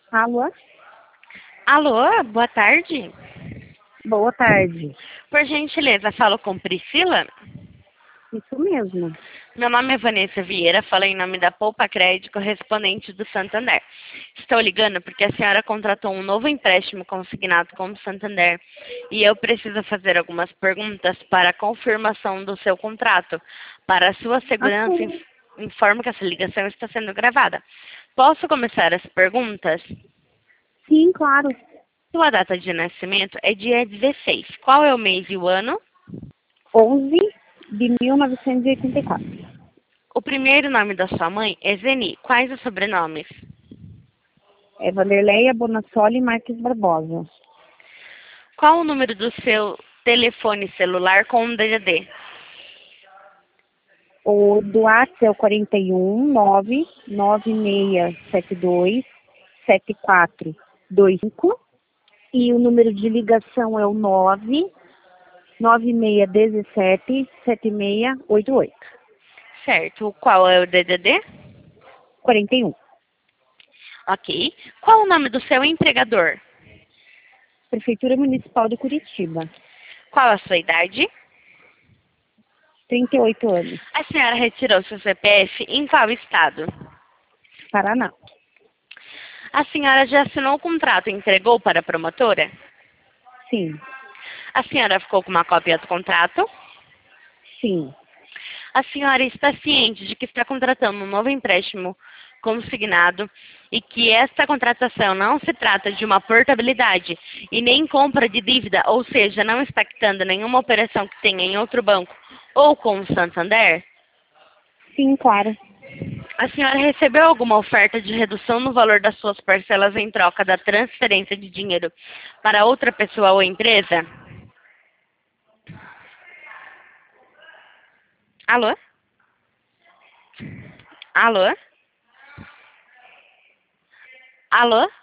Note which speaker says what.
Speaker 1: Alô?
Speaker 2: Alô, boa tarde.
Speaker 1: Boa tarde.
Speaker 2: Por gentileza, falo com Priscila?
Speaker 1: Isso mesmo.
Speaker 2: Meu nome é Vanessa Vieira, falo em nome da Poupa Crédito, correspondente do Santander. Estou ligando porque a senhora contratou um novo empréstimo consignado com o Santander e eu preciso fazer algumas perguntas para a confirmação do seu contrato. Para a sua segurança,
Speaker 1: Ok.
Speaker 2: informo que essa ligação está sendo gravada. Posso começar as perguntas?
Speaker 1: Sim, claro.
Speaker 2: Sua data de nascimento é dia 16. Qual é o mês e o ano?
Speaker 1: 11 de 1984.
Speaker 2: O primeiro nome da sua mãe é Zeni. Quais os sobrenomes?
Speaker 1: É Vanderleia Bonassoli Marques Barbosa.
Speaker 2: Qual o número do seu telefone celular com um DDD?
Speaker 1: O do WhatsApp é o 41 99672 7425 e o número de ligação é o 9617 7688.
Speaker 2: Certo. Qual é o DDD?
Speaker 1: 41.
Speaker 2: Ok. Qual o nome do seu empregador?
Speaker 1: Prefeitura Municipal de Curitiba.
Speaker 2: Qual a sua idade?
Speaker 1: 38 anos.
Speaker 2: A senhora retirou seu CPF em qual estado?
Speaker 1: Paraná.
Speaker 2: A senhora já assinou o contrato e entregou para a promotora?
Speaker 1: Sim.
Speaker 2: A senhora ficou com uma cópia do contrato?
Speaker 1: Sim.
Speaker 2: A senhora está ciente de que está contratando um novo empréstimo consignado e que esta contratação não se trata de uma portabilidade e nem compra de dívida, ou seja, não está quitando nenhuma operação que tenha em outro banco ou com o Santander?
Speaker 1: Sim, claro.
Speaker 2: A senhora recebeu alguma oferta de redução no valor das suas parcelas em troca da transferência de dinheiro para outra pessoa ou empresa? Alô? Alô? Alô?